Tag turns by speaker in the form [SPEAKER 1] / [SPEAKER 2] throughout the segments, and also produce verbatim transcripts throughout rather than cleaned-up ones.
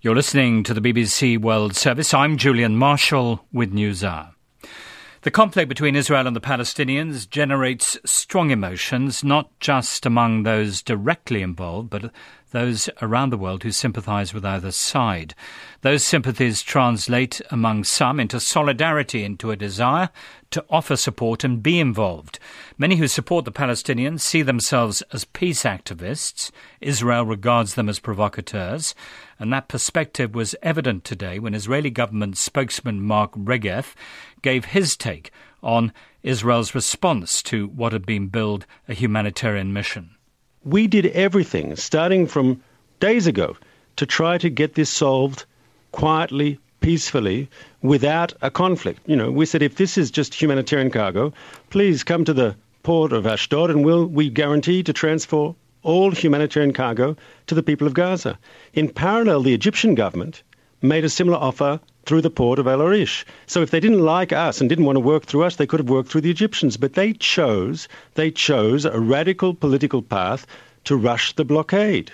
[SPEAKER 1] You're listening to the B B C World Service. I'm Julian Marshall with NewsHour. The conflict between Israel and the Palestinians generates strong emotions, not just among those directly involved, but those around the world who sympathise with either side. Those sympathies translate among some into solidarity, into a desire to offer support and be involved. Many who support the Palestinians see themselves as peace activists. Israel regards them as provocateurs. And that perspective was evident today when Israeli government spokesman Mark Regev gave his take on Israel's response to what had been billed a humanitarian mission.
[SPEAKER 2] We did everything, starting from days ago, to try to get this solved quietly, peacefully, without a conflict. You know, we said, if this is just humanitarian cargo, please come to the port of Ashdod and we'll, we guarantee to transfer all humanitarian cargo to the people of Gaza. In parallel, the Egyptian government made a similar offer through the port of El Arish. So if they didn't like us and didn't want to work through us, they could have worked through the Egyptians. But they chose, they chose a radical political path to rush the blockade.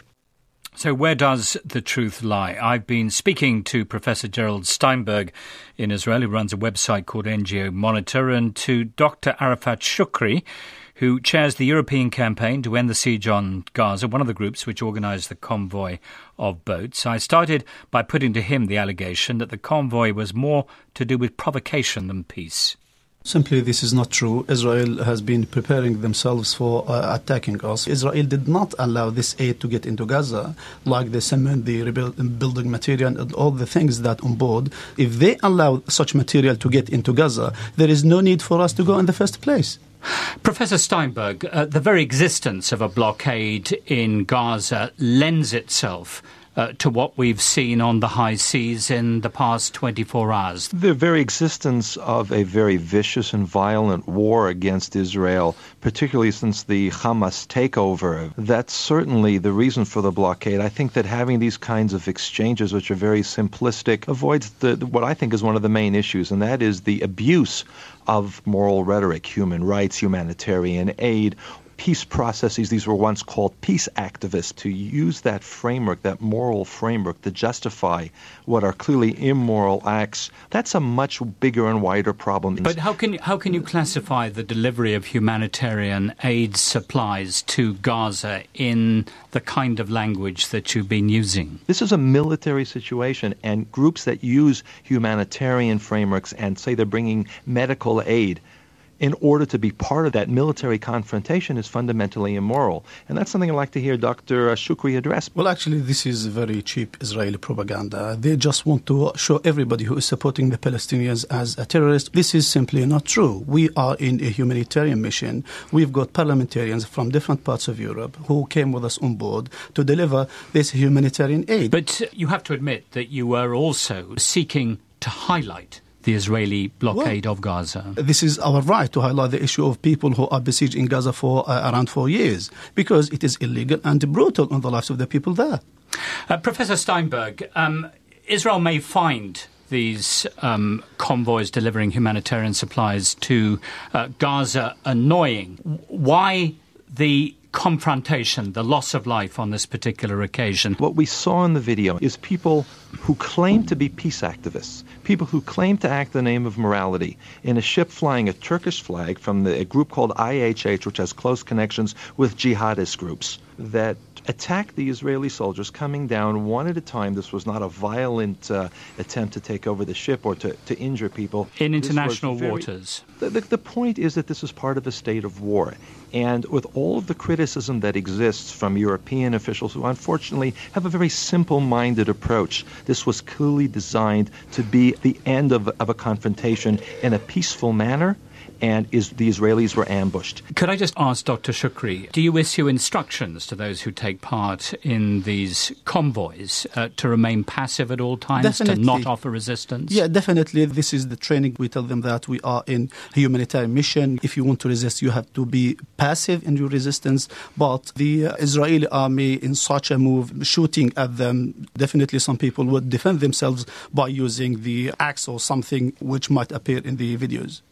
[SPEAKER 1] So where does the truth lie? I've been speaking to Professor Gerald Steinberg in Israel, who runs a website called N G O Monitor, and to Doctor Arafat Shukri, who chairs the European campaign to end the siege on Gaza, one of the groups which organised the convoy of boats. I started by putting to him the allegation that the convoy was more to do with provocation than peace.
[SPEAKER 3] Simply, this is not true. Israel has been preparing themselves for uh, attacking us. Israel did not allow this aid to get into Gaza, like the cement, the rebuild, building material, and all the things that on board. If they allow such material to get into Gaza, there is no need for us to go in the first place.
[SPEAKER 1] Professor Steinberg, uh, the very existence of a blockade in Gaza lends itself uh, to what we've seen on the high seas in the past twenty-four hours.
[SPEAKER 4] The very existence of a very vicious and violent war against Israel, particularly since the Hamas takeover, that's certainly the reason for the blockade. I think that having these kinds of exchanges, which are very simplistic, avoids the, what I think is one of the main issues, and that is the abuse of moral rhetoric, human rights, humanitarian aid, peace processes. These were once called peace activists. To use that framework, that moral framework, to justify what are clearly immoral acts, that's a much bigger and wider problem.
[SPEAKER 1] But how can you, how can you classify the delivery of humanitarian aid supplies to Gaza in the kind of language that you've been using?
[SPEAKER 4] This is a military situation, and groups that use humanitarian frameworks and say they're bringing medical aid in order to be part of that military confrontation is fundamentally immoral. And that's something I'd like to hear Doctor Shukri address.
[SPEAKER 3] Well, actually, this is very cheap Israeli propaganda. They just want to show everybody who is supporting the Palestinians as a terrorist. This is simply not true. We are in a humanitarian mission. We've got parliamentarians from different parts of Europe who came with us on board to deliver this humanitarian aid.
[SPEAKER 1] But you have to admit that you were also seeking to highlight the Israeli blockade well, of Gaza.
[SPEAKER 3] This is our right to highlight the issue of people who are besieged in Gaza for uh, around four years, because it is illegal and brutal on the lives of the people there.
[SPEAKER 1] Uh, Professor Steinberg, um, Israel may find these um, convoys delivering humanitarian supplies to uh, Gaza annoying. Why the confrontation, the loss of life on this particular occasion?
[SPEAKER 4] What we saw in the video is people who claim to be peace activists, people who claim to act in the name of morality, in a ship flying a Turkish flag from the, a group called I H H, which has close connections with jihadist groups, that attacked the Israeli soldiers coming down one at a time. This was not a violent uh, attempt to take over the ship or to, to injure people.
[SPEAKER 1] In international
[SPEAKER 4] very,
[SPEAKER 1] waters.
[SPEAKER 4] The, the, the point is that this is part of a state of war. And with all of the criticism that exists from European officials who unfortunately have a very simple-minded approach, this was clearly designed to be the end of, of a confrontation in a peaceful manner, and is the Israelis were ambushed.
[SPEAKER 1] Could I just ask Doctor Shukri, do you issue instructions to those who take part in these convoys uh, to remain passive at all times,
[SPEAKER 3] definitely.
[SPEAKER 1] To not offer resistance?
[SPEAKER 3] Yeah, definitely. This is the training. We tell them that we are in a humanitarian mission. If you want to resist, you have to be passive in your resistance. But the uh, Israeli army, in such a move, shooting at them, definitely some people would defend themselves by using the axe or something which might appear in the videos.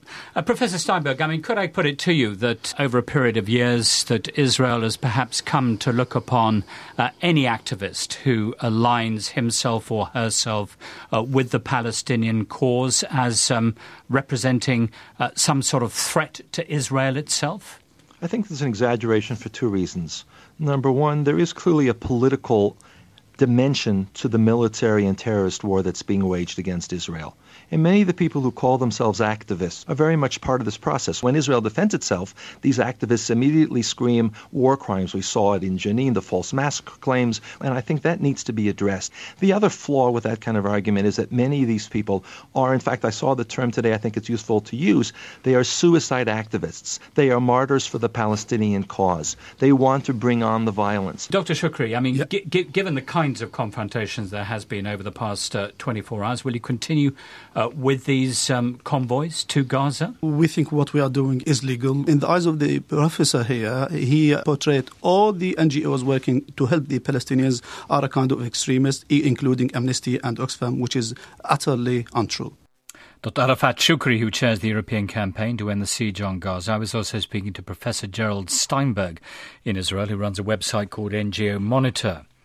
[SPEAKER 1] Uh, Professor Steinberg, I mean, could I put it to you that over a period of years that Israel has perhaps come to look upon uh, any activist who aligns himself or herself uh, with the Palestinian cause as um, representing uh, some sort of threat to Israel itself?
[SPEAKER 4] I think there's an exaggeration for two reasons. Number one, there is clearly a political dimension to the military and terrorist war that's being waged against Israel. And many of the people who call themselves activists are very much part of this process. When Israel defends itself, these activists immediately scream war crimes. We saw it in Jenin, the false massacre claims, and I think that needs to be addressed. The other flaw with that kind of argument is that many of these people are, in fact, I saw the term today, I think it's useful to use, they are suicide activists. They are martyrs for the Palestinian cause. They want to bring on the violence.
[SPEAKER 1] Doctor Shukri, I mean,
[SPEAKER 3] yeah.
[SPEAKER 1] g- g- given the kinds of confrontations there has been over the past uh, twenty-four hours, will you continue uh, with these um, convoys to Gaza?
[SPEAKER 3] We think what we are doing is legal. In the eyes of the professor here, he portrayed all the N G Os working to help the Palestinians are a kind of extremists, including Amnesty and Oxfam, which is utterly untrue.
[SPEAKER 1] Doctor Arafat Shukri, who chairs the European campaign to end the siege on Gaza. I was also speaking to Professor Gerald Steinberg in Israel, who runs a website called N G O Monitor.